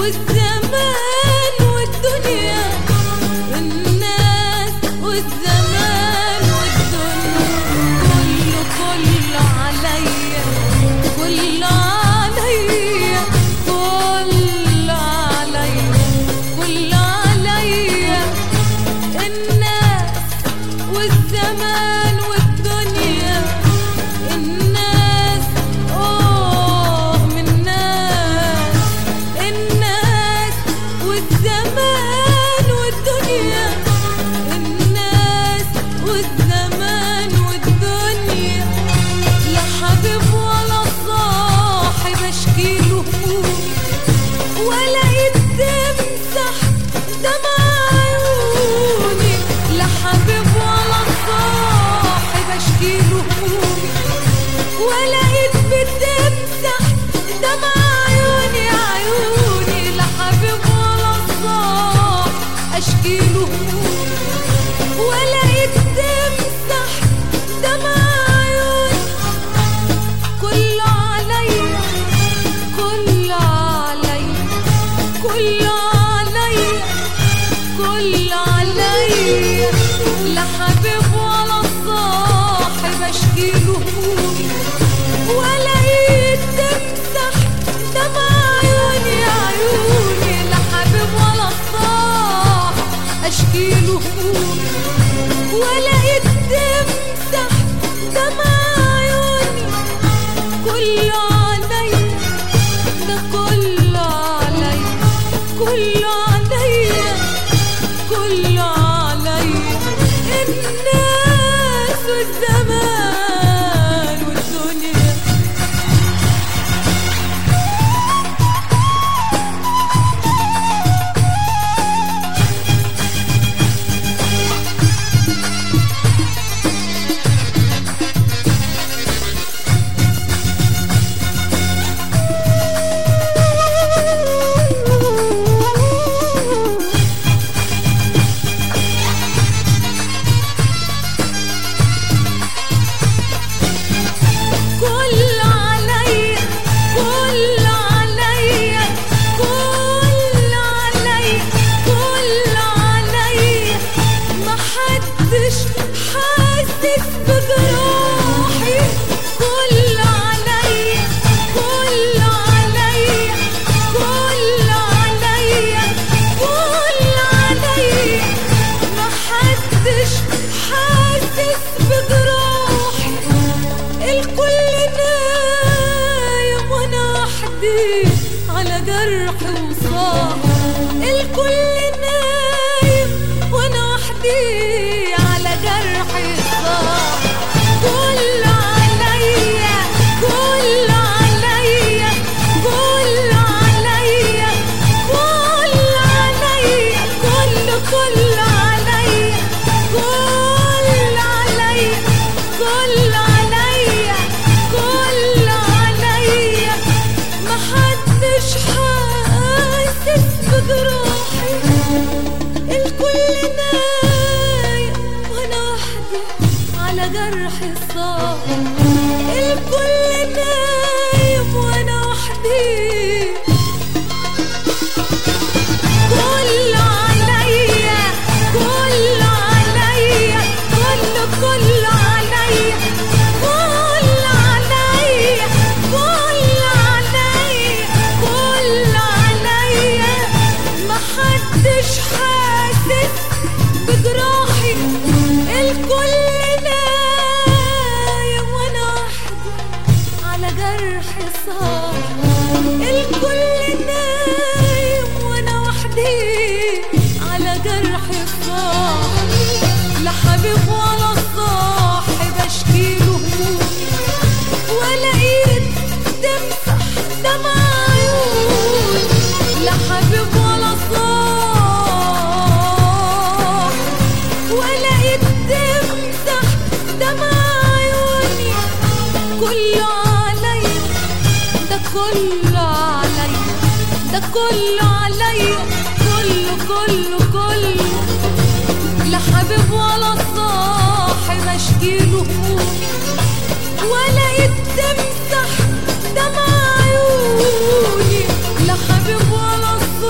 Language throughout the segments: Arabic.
والزمان والدنيا، الناس والزمان والدنيا، كله عليا، كله عليا، كله عليا، كله عليا، الناس والزمان والدنيا، الناس من ناس، الناس والزمان والدنيا، الناس والزمان والدنيا، لا حبيب ولا صاحب اشكيله همومي، ولا ايد تمسح دمع عيوني، لا حبيب ولا صاحب اشكيله همومي، ولا ايد بتمسح دمع عيوني، عيوني، لا حبيب ولا صاحب اشكيله همومي، ولا ايد تمسح دمع عيوني، كله عليا، كله عليا، كله عليا، كله عليا، لا حبيب ولا صاحب اشكيله همومي، ولا ايد تمسح دمع عيوني، عيوني، لا حبيب ولا صاحب اشكيله همومي، ولا ايد تمسح دمع عيوني، كله عليا، ده كله عليا، كله عليا، كله عليا، الناس والزمان والدنيا. على جرحي وصاح، الكل نايم وانا وحدي على جرحي صاح، كل عليا، كل عليا، كل عليا، كل عليا، كل عليا، كل عليا، كل عليا، كل عليا، محدش حاسس بجروحي، الكل نايم وانا وحدي على جرحي صاح، الكل نايم وانا وحدي، كل عليا، كل عليا، كل عليا، كل عليا، كل عليا، كل عليا، محدش حاسس بجراحي، الكل نايم وانا وحدي على جرحي صاح، الكل نايم وانا وحدي على جرحي صاح، لا حبيب ولا صاحب اشكيله همومي، ولا ايد تمسح دمع عيوني، لا حبيب ولا صاحب، ولا ايد تمسح دمع عيوني، كله عليا، ده كله عليا، ده كله عليا، كله لا حبيب ولا صاحب اشكيله همومي، ولا يتمسح دمع عيوني، لا حبيب ولا صاحب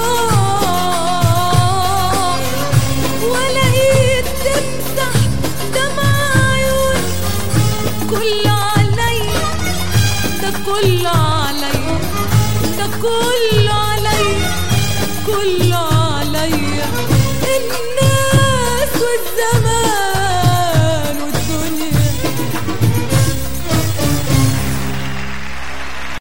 كله عليا كله عليا الناس والزمن